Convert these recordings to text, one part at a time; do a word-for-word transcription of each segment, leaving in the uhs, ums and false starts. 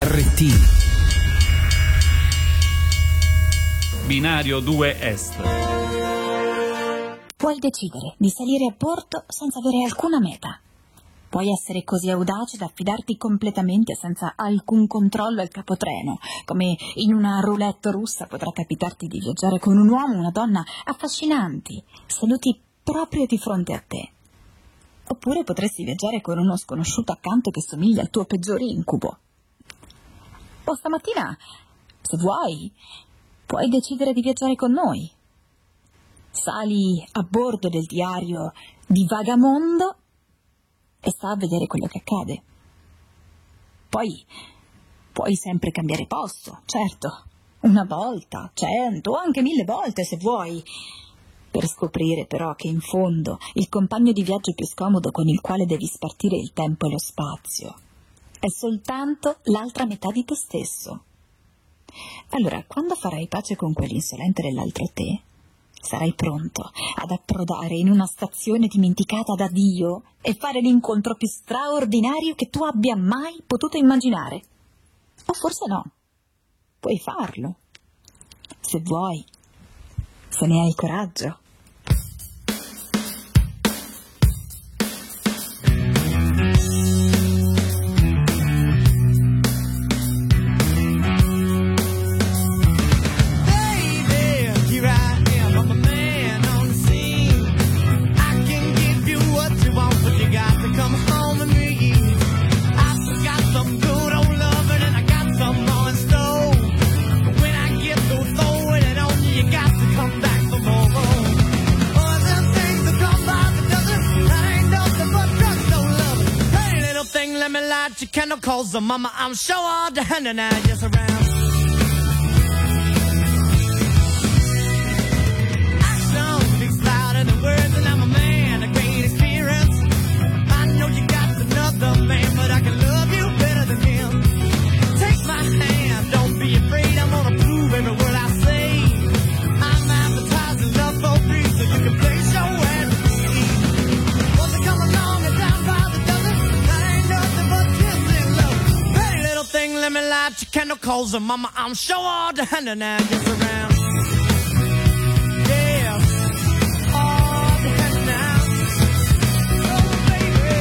R T Binario due Est. Puoi decidere di salire a bordo senza avere alcuna meta. Puoi essere così audace da affidarti completamente senza alcun controllo al capotreno, come in una roulette russa potrà capitarti di viaggiare con un uomo o una donna affascinanti, seduti proprio di fronte a te. Oppure potresti viaggiare con uno sconosciuto accanto che somiglia al tuo peggiore incubo. O stamattina, se vuoi, puoi decidere di viaggiare con noi. Sali a bordo del diario di Vagamondo e sta a vedere quello che accade. Poi puoi sempre cambiare posto, certo, una volta, cento o anche mille volte se vuoi, per scoprire però che in fondo il compagno di viaggio più scomodo con il quale devi spartire il tempo e lo spazio è soltanto l'altra metà di te stesso. Allora, quando farai pace con quell'insolente dell'altro te, sarai pronto ad approdare in una stazione dimenticata da Dio e fare l'incontro più straordinario che tu abbia mai potuto immaginare. O forse no. Puoi farlo. Se vuoi. Se ne hai il coraggio. Candle calls the mama, I'm sure all the hand and I just around. Action speaks louder than words, and I'm a man, a great experience. I know you got another man, but I can love you better than him. Take my hand, don't be afraid, I'm gonna prove every word I say. I'm advertising love for free, so you can place your ad to see. Won't they come along and down by the dozen? That ain't nothing but thing, let me light your candle calls and mama, I'm sure all the hand and I just around. Yeah, all the hand now. Oh baby,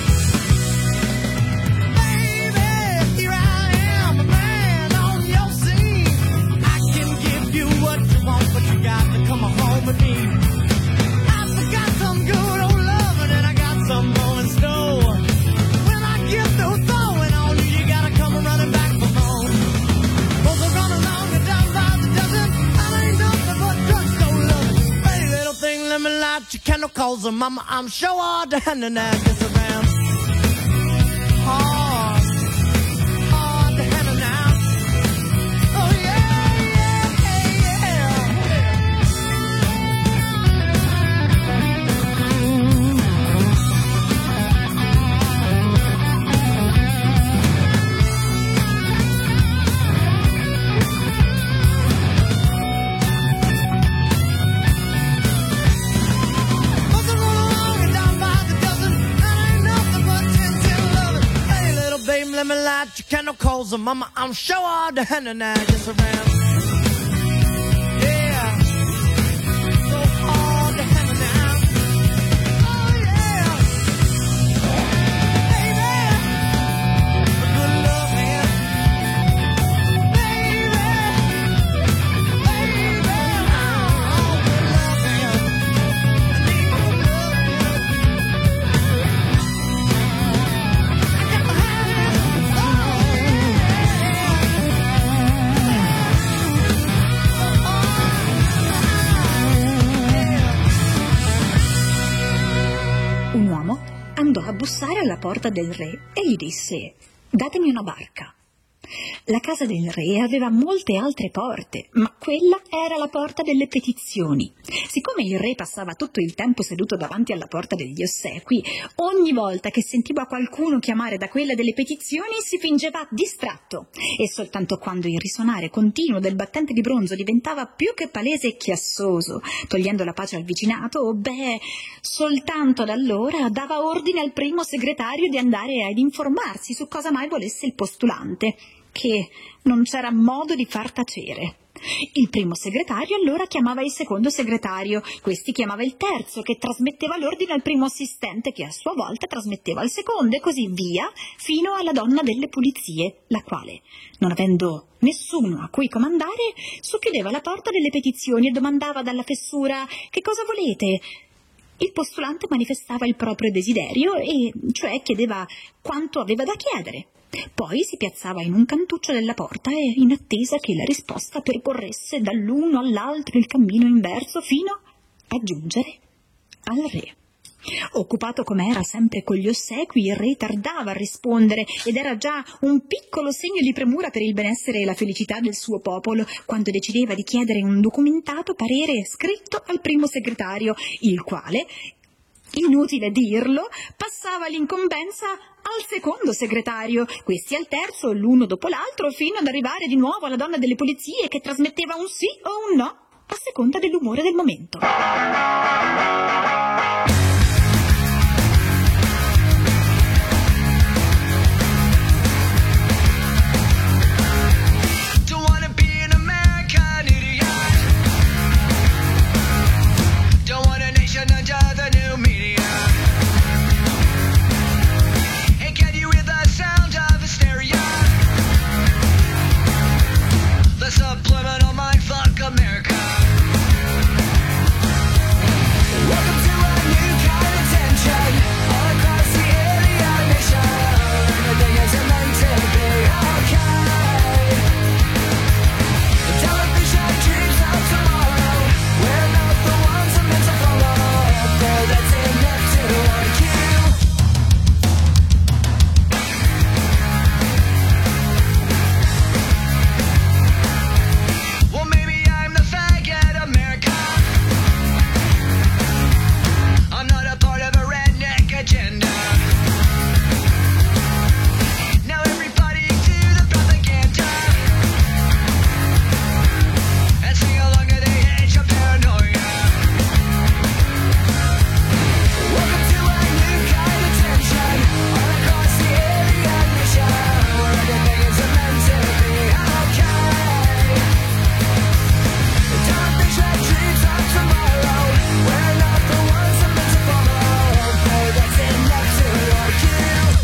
baby, here I am, a man on your scene. I can give you what you want, but you got to come home with me. I forgot some good old loving and I got some more in store. When I get those throwing on you, you gotta come running back for more. Both are running along and down by the dozen. I ain't nothing but drugstore loving. Hey, little thing, let me light your candle calls and mama, I'm sure all the hand and I gets around. Oh, all the hand and I. Oh yeah, yeah, yeah. Let me light your candle calls and mama, I'm sure all the hand and I just around. Yeah, so all the hand and I. Oh yeah, baby, good love man. Baby, baby, oh, good love man. I need good love Un uomo andò a bussare alla porta del re e gli disse: «Datemi una barca». La casa del re aveva molte altre porte, ma quella era la porta delle petizioni. Siccome il re passava tutto il tempo seduto davanti alla porta degli ossequi, ogni volta che sentiva qualcuno chiamare da quella delle petizioni si fingeva distratto, e soltanto quando il risonare continuo del battente di bronzo diventava più che palese e chiassoso, togliendo la pace al vicinato, beh, soltanto da allora dava ordine al primo segretario di andare ad informarsi su cosa mai volesse il postulante. che non c'era modo di far tacere. Il primo segretario allora chiamava il secondo segretario, questi chiamava il terzo, che trasmetteva l'ordine al primo assistente, che a sua volta trasmetteva al secondo, e così via, fino alla donna delle pulizie, la quale, non avendo nessuno a cui comandare, socchiudeva la porta delle petizioni e domandava dalla fessura: «Che cosa volete?» Il postulante manifestava il proprio desiderio, e cioè chiedeva quanto aveva da chiedere. Poi si piazzava in un cantuccio della porta e, in attesa che la risposta percorresse dall'uno all'altro il cammino inverso fino a giungere al re. Occupato com'era sempre con gli ossequi, il re tardava a rispondere, ed era già un piccolo segno di premura per il benessere e la felicità del suo popolo quando decideva di chiedere un documentato parere scritto al primo segretario, il quale, inutile dirlo, passava l'incombenza al secondo segretario, questi al terzo, l'uno dopo l'altro, fino ad arrivare di nuovo alla donna delle pulizie, che trasmetteva un sì o un no a seconda dell'umore del momento. Subliminal mindfuck America. Welcome to a new kind of tension all across the alien nation. Everything is meant to be okay. The television dreams of tomorrow. We're not the ones I'm meant to follow. Though that's enough to warn you. Agenda. Now everybody to the propaganda and sing along to the edge of paranoia. Welcome to a new kind of tension all across the alien nation, where everything is meant to be okay. The television dreams of tomorrow. We're not the ones I'm meant to follow. That's enough to like you.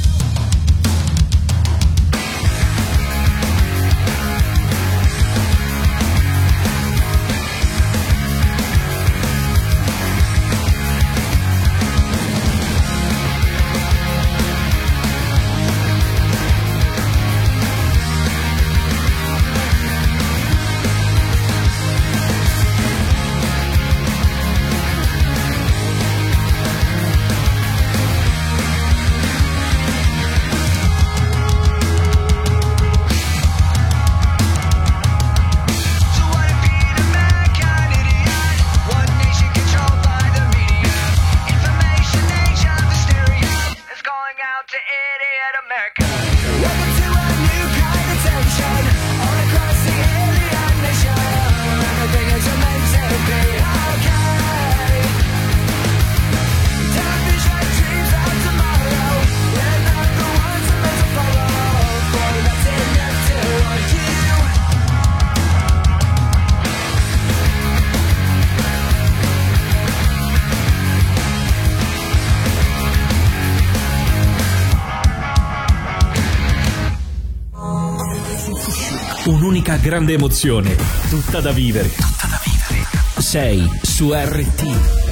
Un'unica grande emozione, tutta da vivere. Tutta da vivere. Sei su R T.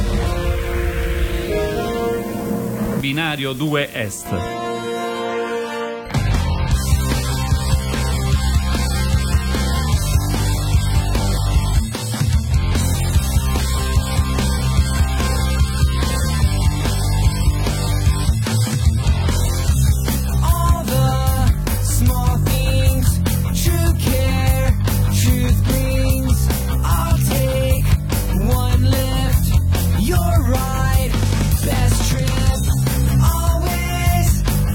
Binario due Est. You're right, best trip, always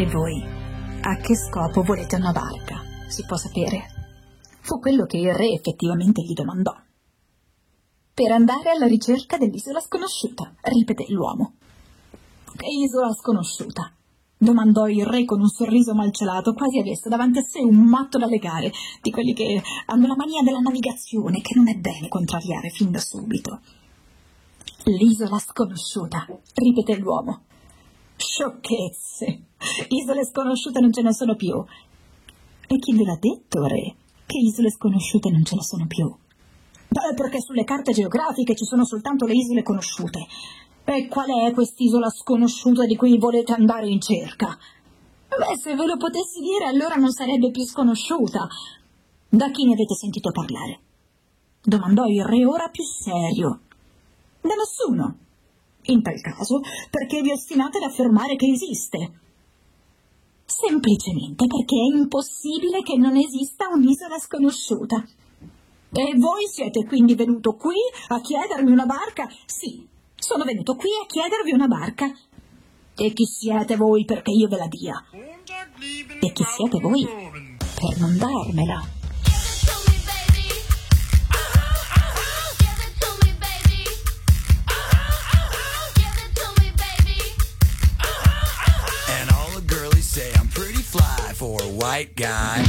voi, a che scopo volete una barca? Si può sapere? Fu quello che il re effettivamente gli domandò. Per andare alla ricerca dell'isola sconosciuta, ripeté l'uomo. Che isola sconosciuta? Domandò il re con un sorriso malcelato, quasi avesse davanti a sé un matto da legare, di quelli che hanno la mania della navigazione, che non è bene contrariare fin da subito. L'isola sconosciuta, ripeté l'uomo. Sciocchezze! Isole sconosciute non ce ne sono più. E chi ve l'ha detto, re, che isole sconosciute non ce ne sono più? Beh, perché sulle carte geografiche ci sono soltanto le isole conosciute. E qual è quest'isola sconosciuta di cui volete andare in cerca? Beh, se ve lo potessi dire, allora non sarebbe più sconosciuta. Da chi ne avete sentito parlare? Domandò il re ora più serio. Da nessuno. In tal caso, perché vi ostinate ad affermare che esiste? Semplicemente perché è impossibile che non esista un'isola sconosciuta. E voi siete quindi venuto qui a chiedermi una barca? Sì, sono venuto qui a chiedervi una barca. E chi siete voi perché io ve la dia? E chi siete voi per non darmela? Say I'm pretty fly for a white guy.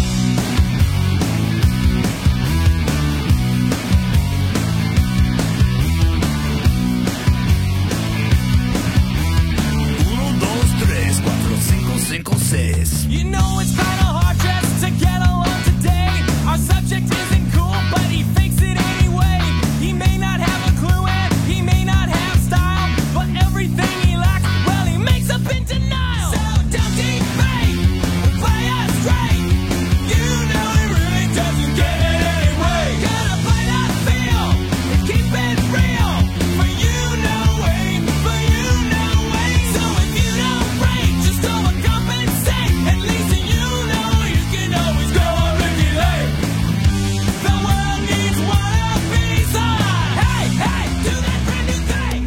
Uno, dos, tres, cuatro, cinco, cinco, seis. You know it's kinda hard just to get along today. Our subject isn't cool, but he fakes it anyway. He may not have a clue and he may not have style, but everything he lacks, well, he makes up in denial. So don't deep fake, play us straight. You know he really doesn't get it anyway. Gotta play that feel and keep it real. For you know way, for you know way. So if you don't break, just overcompensate. At least you know you can always go on Ricky Lake. The world needs one piece of. Hey, hey, do that brand new thing.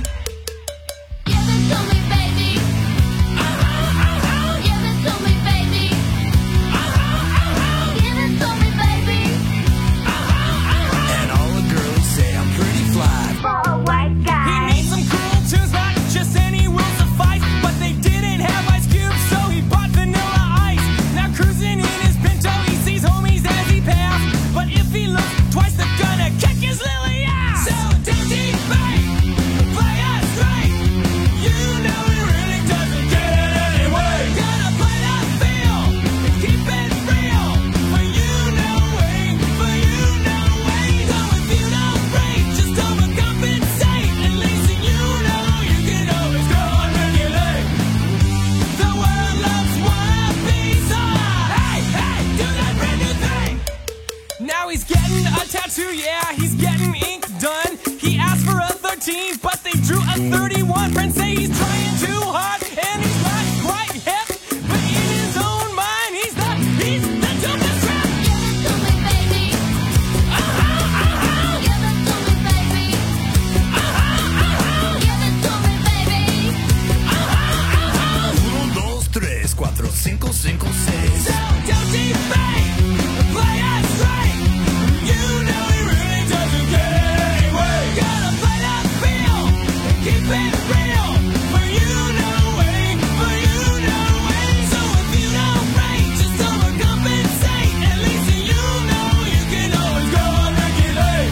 Give it to me, baby. Uh-huh, uh-huh. Give it to me, baby. Uh-huh, uh-huh. Give it to me, baby. Uh-huh, uh-huh. And all the girls say I'm pretty fly. For a white He guy. needs some cool tunes, not just any will suffice. But they didn't have Ice Cube, so he bought Vanilla Ice. Now cruising in his Pinto, he sees homies as he passed. But if he looks twice, they're gonna kick his lily ass. So don't deep fake, play us straight. You know he really doesn't get it anyway. Gotta play that feel and keep it real. For you know way, for you know way. So if you don't break, just overcompensate. At least you know you can always go on regulate. The world loves one piece of. Hey, hey, do that brand new thing. Now he's getting a tattoo, yeah, he's getting ink done. He asked for a thirteen, but they drew a thirty-one. Friends say he's trying too hard, and he's not quite hip. But in his own mind, he's the, he's the dopest rap. Give it to me, baby. Uh-huh, uh-huh, Give it to me, baby. uh-huh, uh-huh, Give it to me, baby. uh-huh, uh-huh. Uno, dos, tres, cuatro, cinco, cinco, seis. So don't deep fake, play us straight. You know he really doesn't get it anyway. Gotta play that feel and keep it real. For you know way, for you know way. So if you don't break, just overcompensate. At least you know you can always go on regulate.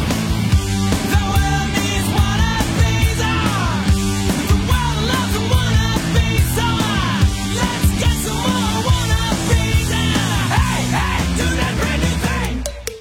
The world needs one piece of. The world loves a one piece of. Let's get some more one piece of. Hey, hey, do that brand new thing.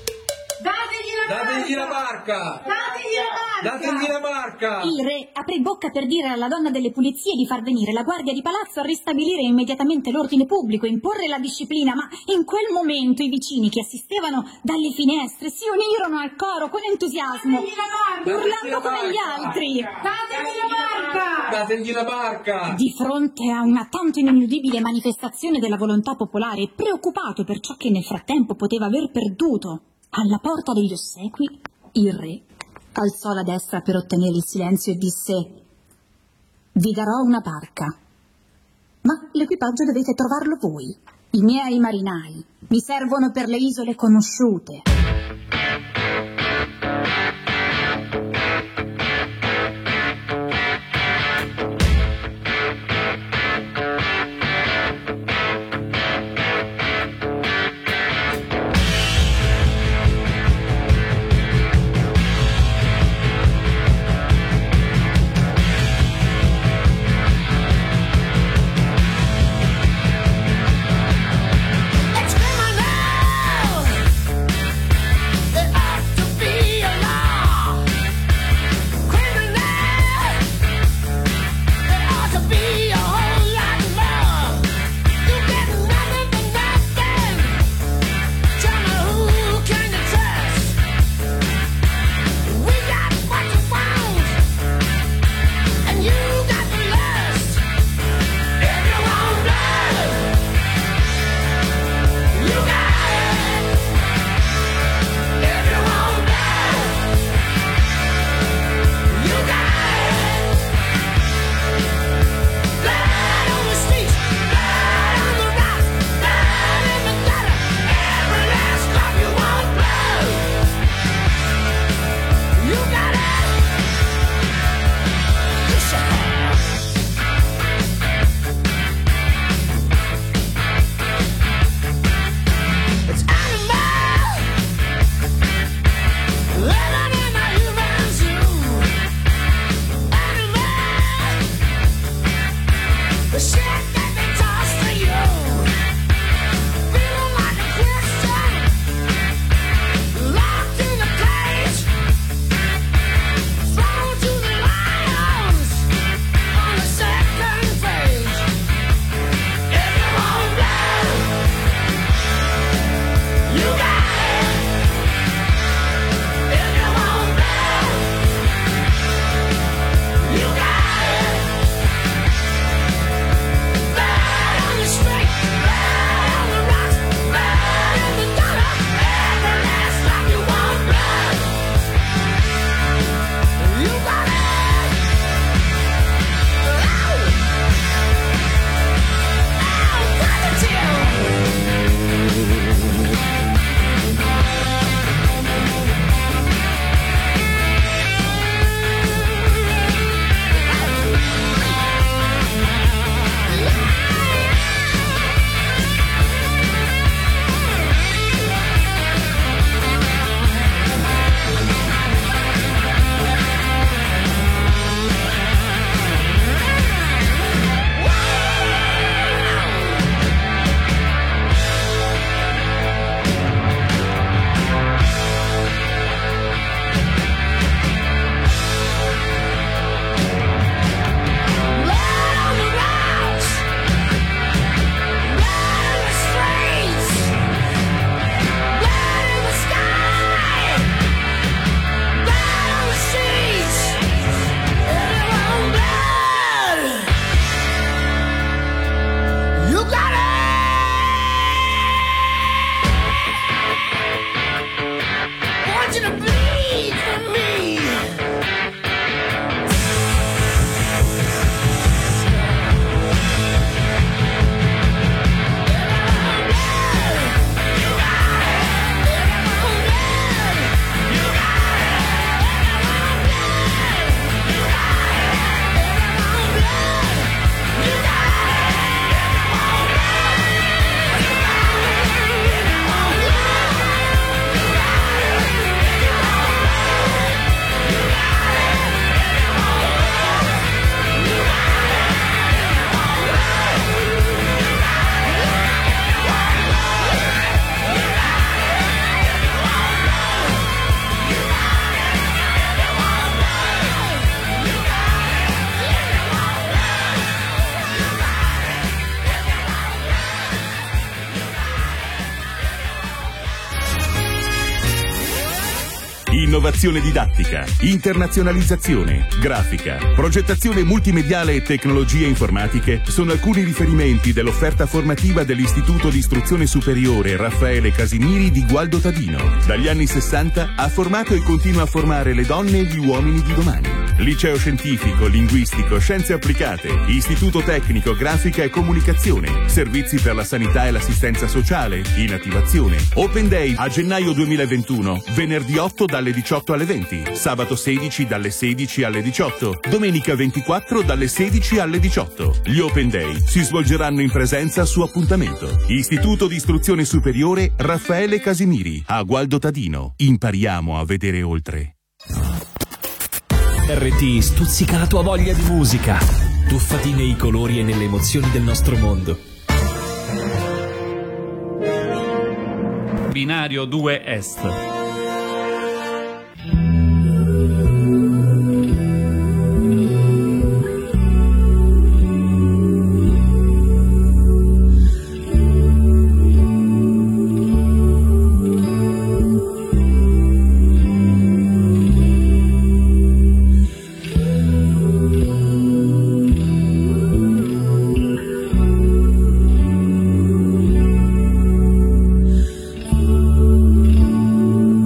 Dategli la barca! Dategli la barca! Il re aprì bocca per dire alla donna delle pulizie di far venire la guardia di palazzo a ristabilire immediatamente l'ordine pubblico, imporre la disciplina, ma in quel momento i vicini che assistevano dalle finestre si unirono al coro con entusiasmo, urlando come gli altri. Dategli la barca! Di fronte a una tanto ineludibile manifestazione della volontà popolare, preoccupato per ciò che nel frattempo poteva aver perduto, alla porta degli ossequi, il re alzò la destra per ottenere il silenzio e disse: «Vi darò una barca, Ma l'equipaggio dovete trovarlo voi. I miei marinai mi servono per le isole conosciute. It's criminal. It ought to be a law. Criminal. It ought to be a whole lot more. You get nothing but nothing. Tell me, who can you trust? We got what you want, and you got the lust. If you want blood, you got it. If you want blood, you got it. Blood on the streets, blood on the rocks, blood in the gutter. Every last drop you want blood. You got it. You should have. It's animal, living in a human zoo. Animal, the shit that they toss to you. Feeling like a Christian, locked in a cage, thrown to the lions on the second page. If you want blood, you got it. If you want blood, you got it. Blood on the street, blood on the rocks, blood in the gutter. Every last drop you want blood. You got it. Ow! Ow, positive. Blood on the rocks, blood in the streets, blood in the sky, blood on the sheets. If you want blood, you got it. I want you to bleed for me. Innovazione didattica, internazionalizzazione, grafica, progettazione multimediale e tecnologie informatiche sono alcuni riferimenti dell'offerta formativa dell'Istituto di Istruzione Superiore Raffaele Casimiri di Gualdo Tadino. Dagli anni sessanta ha formato e continua a formare le donne e gli uomini di domani. liceo scientifico, linguistico, scienze applicate, istituto tecnico, grafica e comunicazione, servizi per la sanità e l'assistenza sociale, in attivazione. Open Day a gennaio duemilaventuno, venerdì otto dalle diciotto alle venti, sabato sedici dalle sedici alle diciotto, domenica ventiquattro dalle sedici alle diciotto. Gli Open Day si svolgeranno in presenza su appuntamento. Istituto di Istruzione Superiore Raffaele Casimiri, a Gualdo Tadino. Impariamo a vedere oltre. R T stuzzica la tua voglia di musica. Tuffati nei colori e nelle emozioni del nostro mondo. Binario due Est. Thank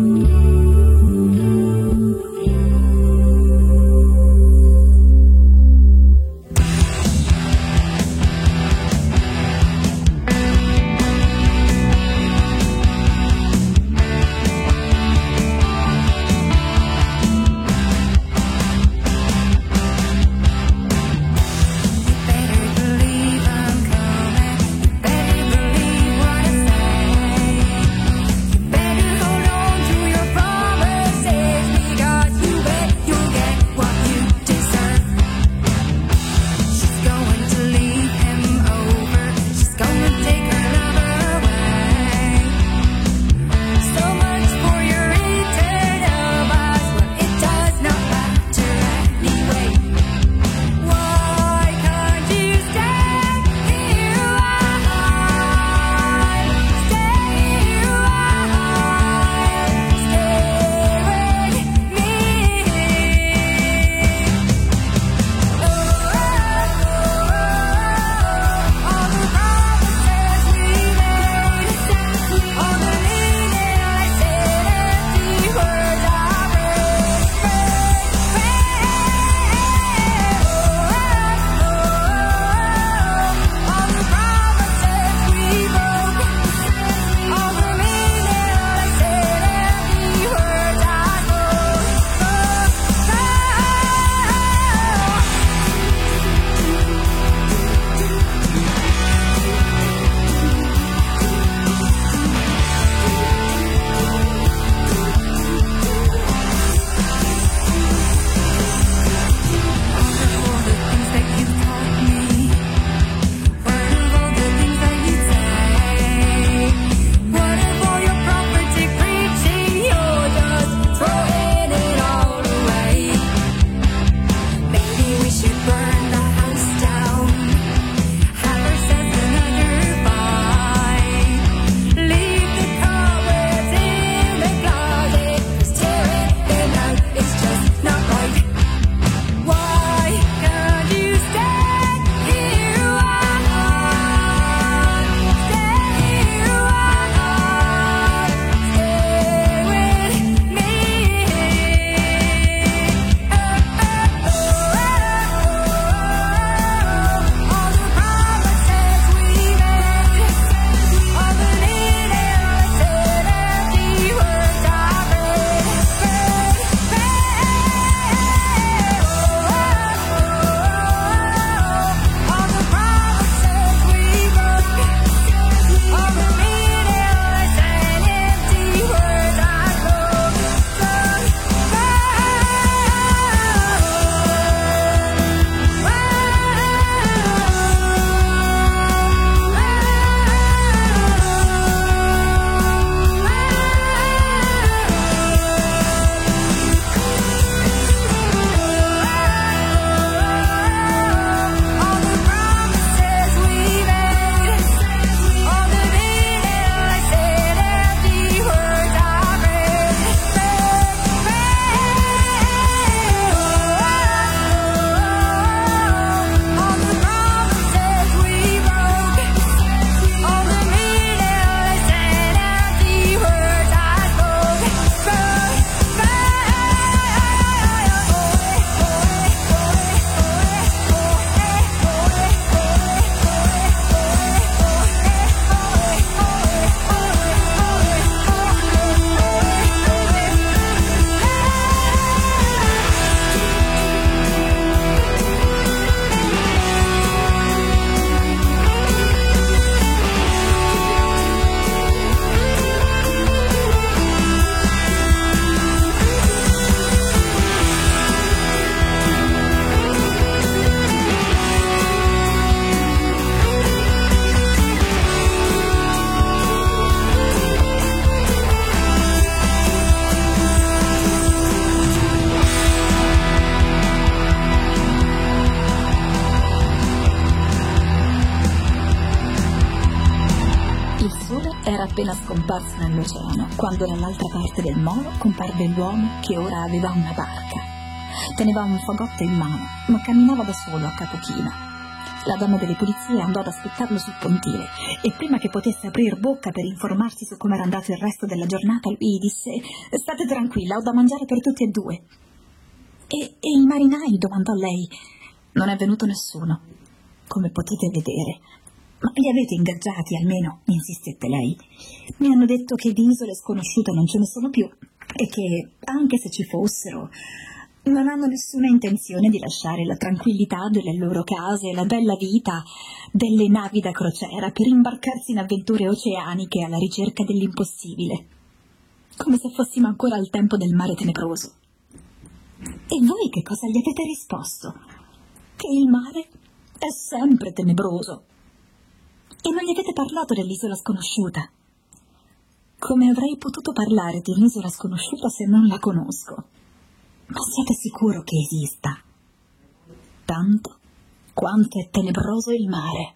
appena scomparsi nell'oceano, quando dall'altra parte del molo comparve l'uomo che ora aveva una barca. Teneva un fagotto in mano, ma camminava da solo a capo chino. La donna delle pulizie andò ad aspettarlo sul pontile e prima che potesse aprir bocca per informarsi su come era andato il resto della giornata, lui disse: «State tranquilla, ho da mangiare per tutti e due». E, e i marinai? Domandò lei. «Non è venuto nessuno, come potete vedere». «Ma li avete ingaggiati almeno?» insistette lei. «Mi hanno detto che di isole sconosciute non ce ne sono più e che, anche se ci fossero, non hanno nessuna intenzione di lasciare la tranquillità delle loro case e la bella vita delle navi da crociera per imbarcarsi in avventure oceaniche alla ricerca dell'impossibile, come se fossimo ancora al tempo del mare tenebroso». «E voi che cosa gli avete risposto?» «Che il mare è sempre tenebroso». «E non gli avete parlato dell'isola sconosciuta?» «Come avrei potuto parlare di un'isola sconosciuta se non la conosco? Ma siete sicuro che esista? Tanto quanto è tenebroso il mare».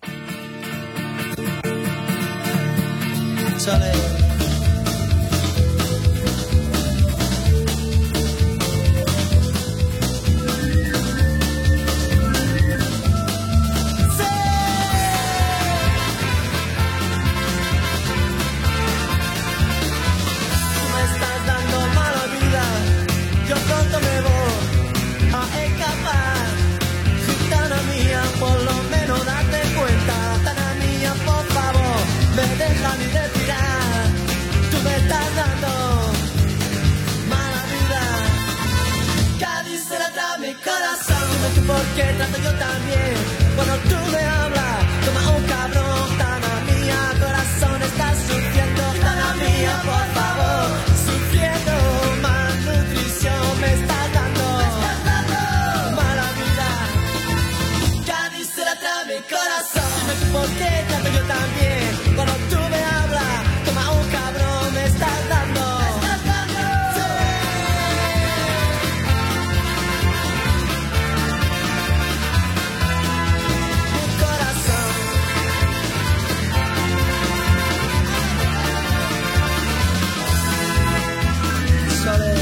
Sole. Déjame respirar, tú me estás dando mala vida. Caricera tra mi corazón, dime tú por qué trato yo también. Cuando tú me hablas, toma un cabrón. Tana mía, corazón, estás sufriendo. Tana mía, por favor, sufriendo. Malnutrición me estás dando, me estás dando mala vida. Caricera tra mi corazón, dime tú por qué trato yo también. Cuando tú me hablas, toma un cabrón, me estás dando, me estás dando, sí. Mi corazón. Sole.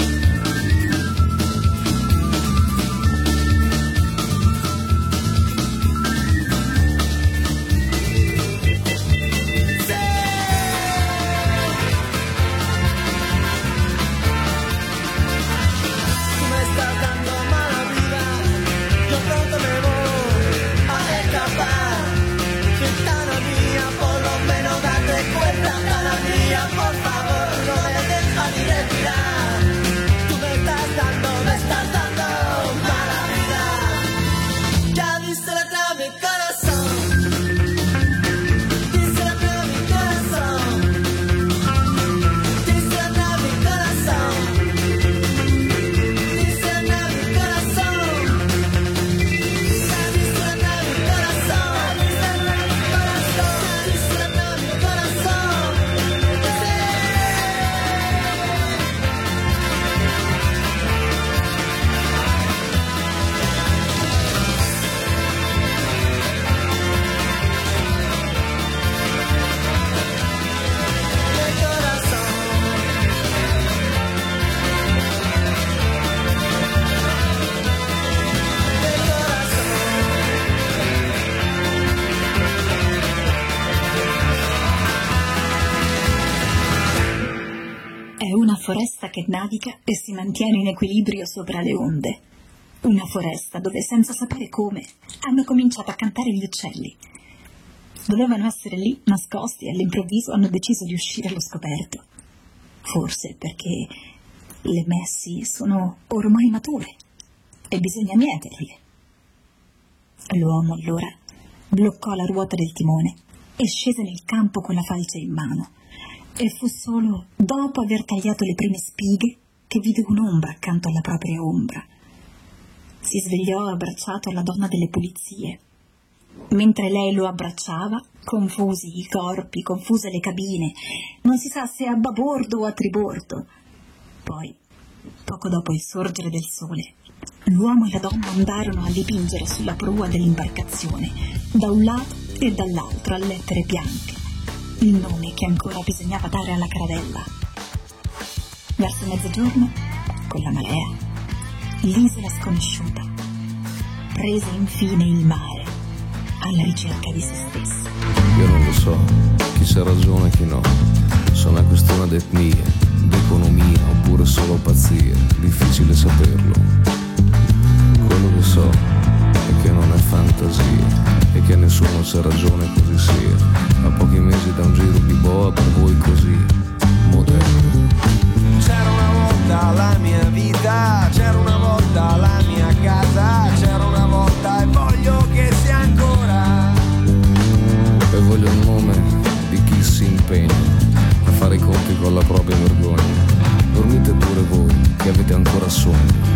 Foresta che naviga e si mantiene in equilibrio sopra le onde. Una foresta dove, senza sapere come, hanno cominciato a cantare gli uccelli. Dovevano essere lì, nascosti, e all'improvviso hanno deciso di uscire allo scoperto. Forse perché le messi sono ormai mature e bisogna mieterle. L'uomo allora bloccò la ruota del timone e scese nel campo con la falce in mano. E fu solo dopo aver tagliato le prime spighe che vide un'ombra accanto alla propria ombra. Si svegliò abbracciato alla donna delle pulizie. Mentre lei lo abbracciava, confusi i corpi, confuse le cabine, non si sa se a babordo o a tribordo. Poi, poco dopo il sorgere del sole, l'uomo e la donna andarono a dipingere sulla prua dell'imbarcazione, da un lato e dall'altro, a lettere bianche: il nome che ancora bisognava dare alla caravella. Verso mezzogiorno, con la marea, l'isola sconosciuta prese infine il mare alla ricerca di se stesso. Io non lo so, chi sa ragione e chi no. Sono una questione d'etnia, d'economia oppure solo pazzia. Difficile saperlo. Quello che so è che non è fantasia e che nessuno sa ragione così sia. A pochi mesi da un giro di boa per voi così moderno. C'era una volta la mia vita, c'era una volta la mia casa, c'era una volta e voglio che sia ancora. E voglio il nome di chi si impegna a fare i conti con la propria vergogna. Dormite pure voi che avete ancora sonno.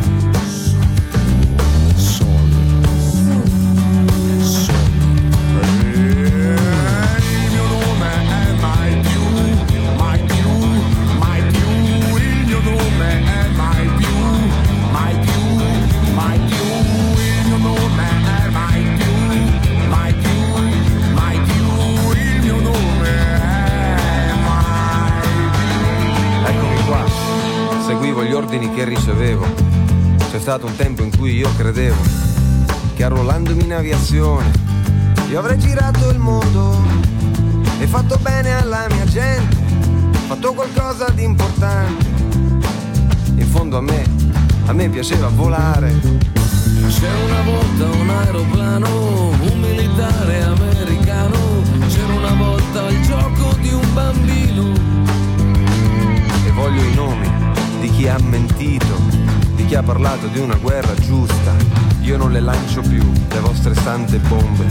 Seguivo gli ordini che ricevevo. C'è stato un tempo in cui io credevo che arruolandomi in aviazione io avrei girato il mondo e fatto bene alla mia gente, fatto qualcosa di importante. In fondo a me, a me piaceva volare. C'era una volta un aeroplano, un militare americano. C'era una volta il gioco di un bambino. E voglio i nomi di chi ha mentito, di chi ha parlato di una guerra giusta. Io non le lancio più, le vostre sante bombe.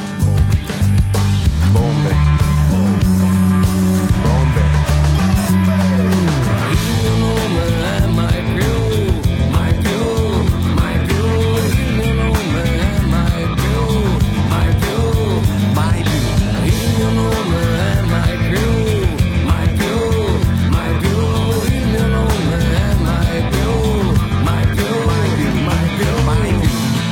Bombe. Bombe. Il mio nome è mai più, mai più, mai più. Il mio nome è mai più, mai più, mai più. Il mio nome è mai più, mai più, mai più. Il mio nome è mai più, mai più, mai più, mai più, mai più.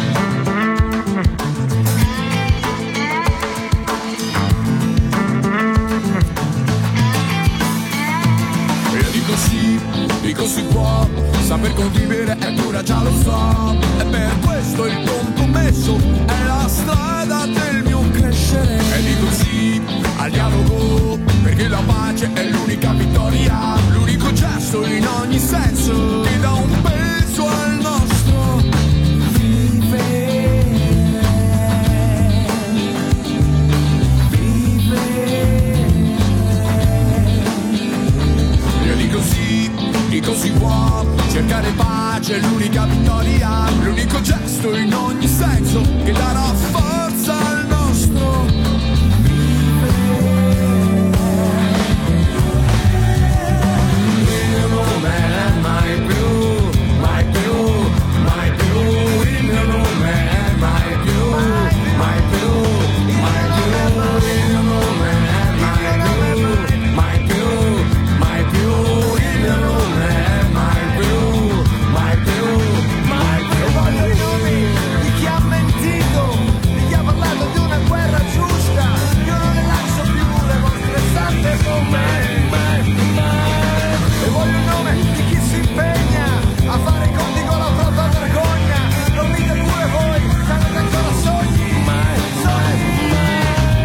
E dico sì, dico si può, saper condividere è pura, già lo so. E per questo il compromesso è la strada del mio crescere. E dico sì al dialogo, perché la pace è l'unica vittoria, l'unico gesto in ogni senso che dà un peso al nostro vivere. Vivere. Io dico sì, dico si può, cercare pace è l'unica vittoria, l'unico gesto in ogni senso che darà forza al nostro vivere. Il mio nome è mai più, mai più, mai più. Il mio nome è mai più, mai più, mai più. Il mio nome è mai più, mai più, mai più. Il mio nome è mai più, mai più, mai più. E voglio i nomi di chi ha mentito, di chi ha parlato di una guerra giusta. Io non le lascio più le vostre sante bombe. E voglio il nome di chi si impegna a fare i conti con la propria vergogna. Dormite pure voi, se avete ancora sogni. Mai, sogni, mai.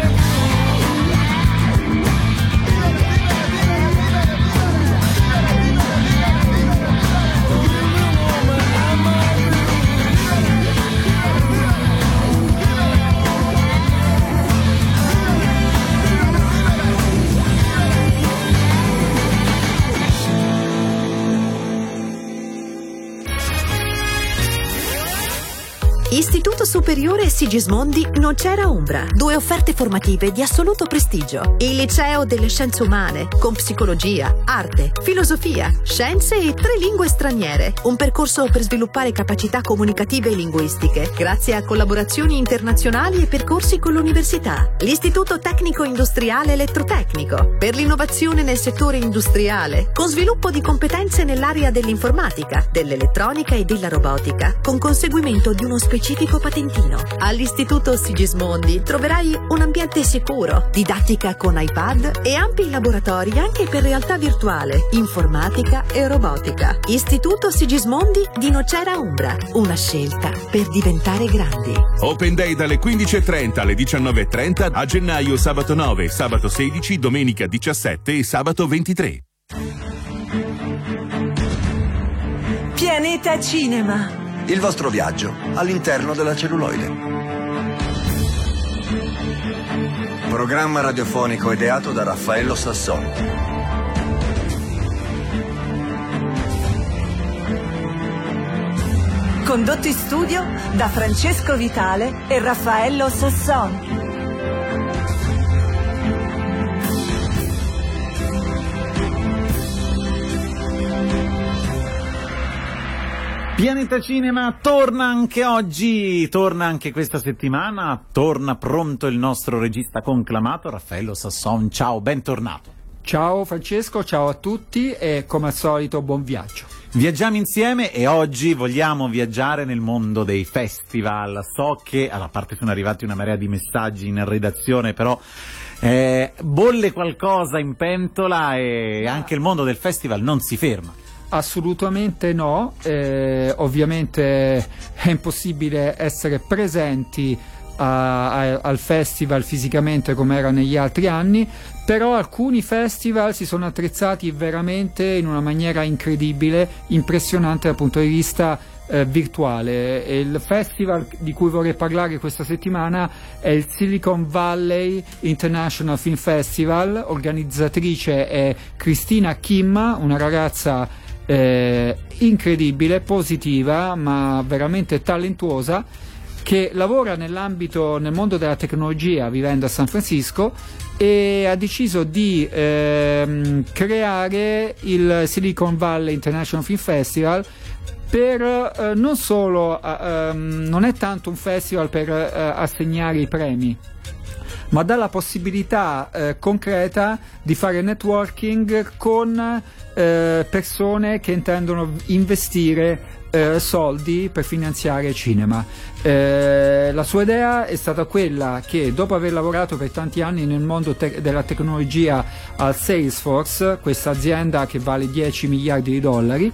Istituto Superiore Sigismondi Non c'era ombra. Due offerte formative di assoluto prestigio. Il Liceo delle Scienze Umane, con psicologia, arte, filosofia, scienze e tre lingue straniere. Un percorso per sviluppare capacità comunicative e linguistiche, grazie a collaborazioni internazionali e percorsi con l'università. L'Istituto Tecnico Industriale Elettrotecnico, per l'innovazione nel settore industriale, con sviluppo di competenze nell'area dell'informatica, dell'elettronica e della robotica, con conseguimento di uno specifico specifico patentino. All'Istituto Sigismondi troverai un ambiente sicuro, didattica con iPad e ampi laboratori anche per realtà virtuale, informatica e robotica. Istituto Sigismondi di Nocera Umbra, una scelta per diventare grandi. Open Day dalle quindici e trenta alle diciannove e trenta a gennaio, sabato nove, sabato sedici, domenica diciassette e sabato ventitré. Pianeta Cinema. Il vostro viaggio all'interno della celluloide. Programma radiofonico ideato da Raffaello Sassoni. Condotto in studio da Francesco Vitale e Raffaello Sassoni. Pianeta Cinema torna anche oggi, torna anche questa settimana, torna pronto il nostro regista conclamato Raffaello Sasson. Ciao, bentornato. Ciao Francesco, ciao a tutti e come al solito buon viaggio. Viaggiamo insieme e oggi vogliamo viaggiare nel mondo dei festival. So che alla parte sono arrivati una marea di messaggi in redazione, però eh, bolle qualcosa in pentola e anche il mondo del festival non si ferma. Assolutamente no, eh, ovviamente è impossibile essere presenti a, a, al festival fisicamente come era negli altri anni, però alcuni festival si sono attrezzati veramente in una maniera incredibile, impressionante dal punto di vista eh, virtuale. E il festival di cui vorrei parlare questa settimana è il Silicon Valley International Film Festival. Organizzatrice è Christina Kim, una ragazza Eh, incredibile, positiva ma veramente talentuosa, che lavora nell'ambito, nel mondo della tecnologia vivendo a San Francisco, e ha deciso di ehm, creare il Silicon Valley International Film Festival per eh, non solo eh, ehm, non è tanto un festival per eh, assegnare i premi, ma dà la possibilità eh, concreta di fare networking con eh, persone che intendono investire eh, soldi per finanziare il cinema. Eh, la sua idea è stata quella che, dopo aver lavorato per tanti anni nel mondo te- della tecnologia al Salesforce, questa azienda che vale dieci miliardi di dollari,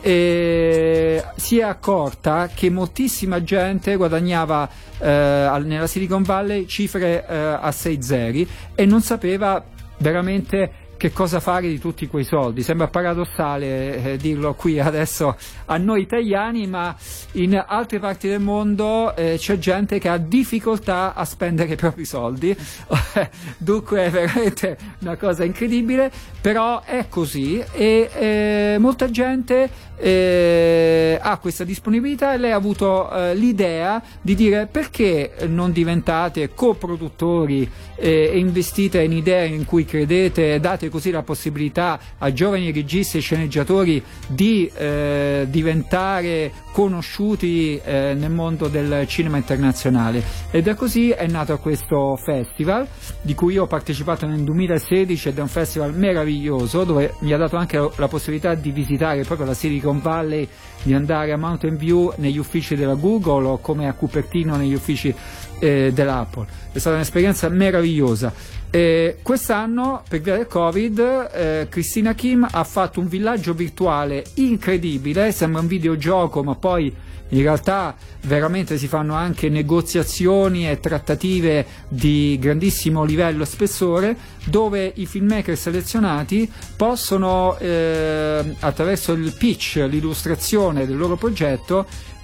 e si è accorta che moltissima gente guadagnava eh, nella Silicon Valley cifre eh, a sei zeri e non sapeva veramente che cosa fare di tutti quei soldi. Sembra paradossale eh, dirlo qui adesso a noi italiani, ma in altre parti del mondo eh, c'è gente che ha difficoltà a spendere i propri soldi. Dunque è veramente una cosa incredibile, però è così, e eh, molta gente eh, ha questa disponibilità, e lei ha avuto eh, l'idea di dire: perché non diventate coproduttori eh, e investite in idee in cui credete, e date così la possibilità a giovani registi e sceneggiatori di eh, diventare conosciuti eh, nel mondo del cinema internazionale. Ed è così è nato questo festival, di cui io ho partecipato nel duemilasedici, ed è un festival meraviglioso, dove mi ha dato anche la possibilità di visitare proprio la Silicon Valley, di andare a Mountain View negli uffici della Google o come a Cupertino negli uffici eh, dell'Apple. È stata un'esperienza meravigliosa. Eh, quest'anno, per via del Covid, eh, Christina Kim ha fatto un villaggio virtuale incredibile, sembra un videogioco, ma poi in realtà veramente si fanno anche negoziazioni e trattative di grandissimo livello e spessore, dove i filmmaker selezionati possono eh, attraverso il pitch, l'illustrazione del loro progetto,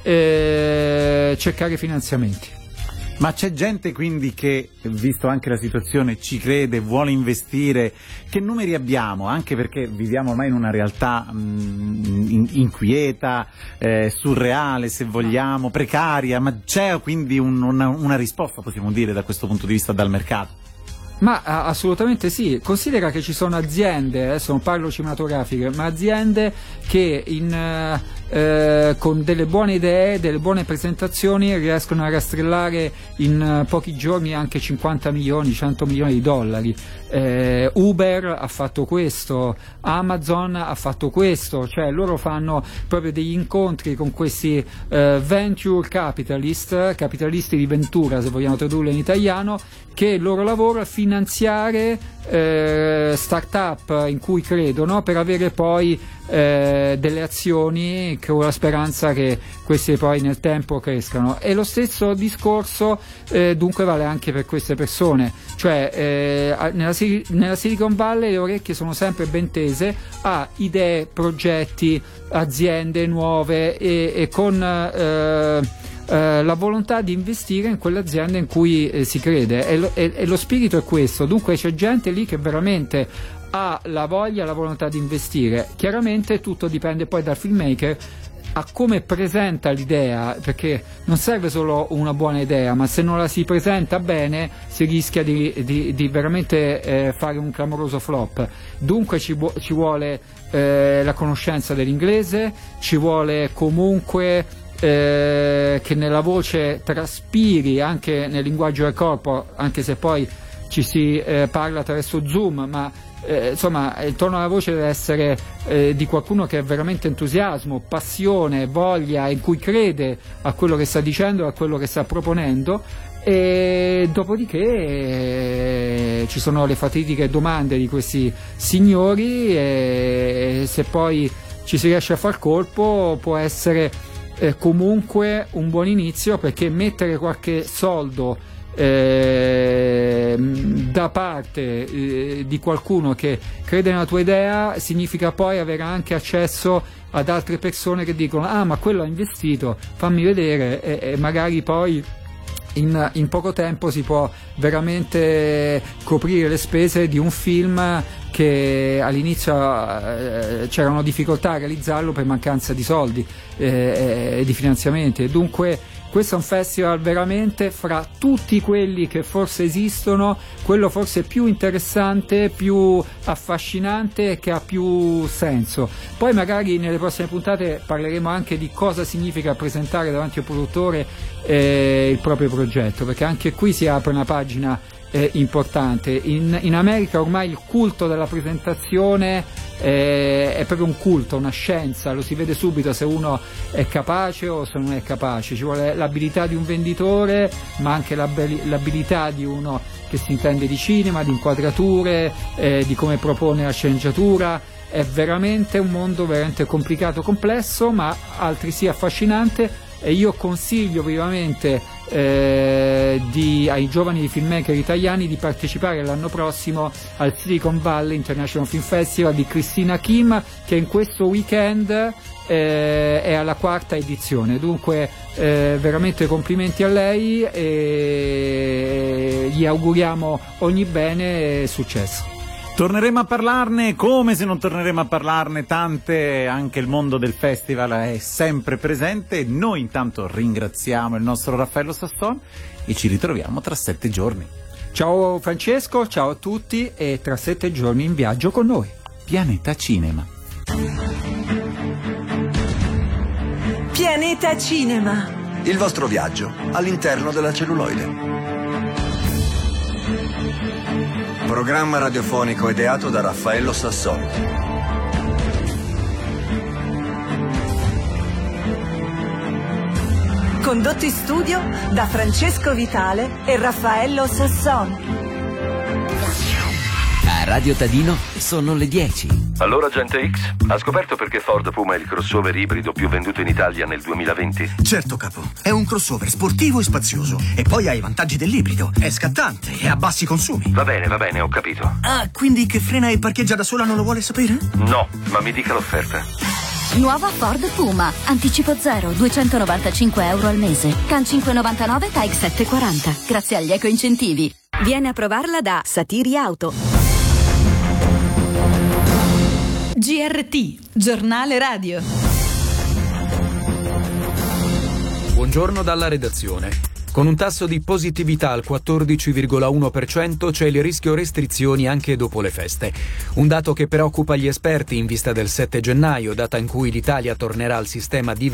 eh, cercare finanziamenti. Ma c'è gente quindi che, visto anche la situazione, ci crede, vuole investire? Che numeri abbiamo? Anche perché viviamo ormai in una realtà mh, in, inquieta, eh, surreale se vogliamo, precaria, ma c'è quindi un, una, una risposta, possiamo dire, da questo punto di vista dal mercato? Ma assolutamente sì. Considera che ci sono aziende, adesso non parlo cinematografiche, ma aziende che in eh, con delle buone idee, delle buone presentazioni riescono a rastrellare in eh, pochi giorni anche cinquanta milioni, cento milioni di dollari. Eh, Uber ha fatto questo, Amazon ha fatto questo, cioè loro fanno proprio degli incontri con questi eh, venture capitalist, capitalisti di ventura se vogliamo tradurlo in italiano, che il loro lavoro è finanziare eh, start-up in cui credono per avere poi eh, delle azioni con la speranza che queste poi nel tempo crescano. E lo stesso discorso eh, dunque vale anche per queste persone, cioè eh, nella, nella Silicon Valley le orecchie sono sempre ben tese a idee, progetti, aziende nuove e, e con eh, Uh, la volontà di investire in quelle aziende in cui eh, si crede e lo, e, e lo spirito è questo. Dunque c'è gente lì che veramente ha la voglia, la volontà di investire. Chiaramente tutto dipende poi dal filmmaker a come presenta l'idea, perché non serve solo una buona idea, ma se non la si presenta bene si rischia di, di, di veramente eh, fare un clamoroso flop. Dunque ci, bu- ci vuole eh, la conoscenza dell'inglese, ci vuole comunque Eh, che nella voce traspiri anche nel linguaggio del corpo, anche se poi ci si eh, parla attraverso Zoom, ma eh, insomma il tono della voce deve essere eh, di qualcuno che ha veramente entusiasmo, passione, voglia, in cui crede a quello che sta dicendo, a quello che sta proponendo. E dopodiché eh, ci sono le fatitiche domande di questi signori e se poi ci si riesce a far colpo può essere Eh, comunque un buon inizio, perché mettere qualche soldo eh, da parte eh, di qualcuno che crede nella tua idea significa poi avere anche accesso ad altre persone che dicono ah ma quello ha investito, fammi vedere, e, e magari poi In, in poco tempo si può veramente coprire le spese di un film che all'inizio eh, c'erano difficoltà a realizzarlo per mancanza di soldi e eh, eh, di finanziamenti, e dunque questo è un festival veramente, fra tutti quelli che forse esistono, quello forse più interessante, più affascinante e che ha più senso. Poi magari nelle prossime puntate parleremo anche di cosa significa presentare davanti al produttore eh, il proprio progetto, perché anche qui si apre una pagina eh, importante. In, in America ormai il culto della presentazione eh, è proprio un culto, una scienza, lo si vede subito se uno è capace o se non è capace. Ci vuole l'abilità di un venditore, ma anche l'abilità di uno che si intende di cinema, di inquadrature, eh, di come propone la sceneggiatura. È veramente un mondo veramente complicato, complesso, ma altresì affascinante, e io consiglio vivamente eh, di, ai giovani filmmaker italiani di partecipare l'anno prossimo al Silicon Valley International Film Festival di Christina Kim, che in questo weekend eh, è alla quarta edizione. Dunque eh, veramente complimenti a lei e gli auguriamo ogni bene e successo. Torneremo a parlarne, come se non torneremo a parlarne tante, anche il mondo del festival è sempre presente. Noi intanto ringraziamo il nostro Raffaello Sasson e ci ritroviamo tra sette giorni. Ciao Francesco, ciao a tutti, e tra sette giorni in viaggio con noi. Pianeta Cinema. Pianeta Cinema. Il vostro viaggio all'interno della celluloide. Programma radiofonico ideato da Raffaello Sasson. Condotto in studio da Francesco Vitale e Raffaello Sasson. A Radio Tadino sono le dieci. Allora, Gente X, ha scoperto perché Ford Puma è il crossover ibrido più venduto in Italia nel duemilaventi? Certo, capo. È un crossover sportivo e spazioso. E poi ha i vantaggi dell'ibrido. È scattante e ha bassi consumi. Va bene, va bene, ho capito. Ah, quindi che frena e parcheggia da sola non lo vuole sapere? No, ma mi dica l'offerta. Nuova Ford Puma. Anticipo zero, duecentonovantacinque euro al mese. Can cinque virgola novantanove, T A G sette virgola quaranta. Grazie agli eco-incentivi. Viene a provarla da Satiri Auto. G R T, giornale radio. Buongiorno dalla redazione. Con un tasso di positività al quattordici virgola uno per cento c'è il rischio restrizioni anche dopo le feste. Un dato che preoccupa gli esperti in vista del sette gennaio, data in cui l'Italia tornerà al sistema di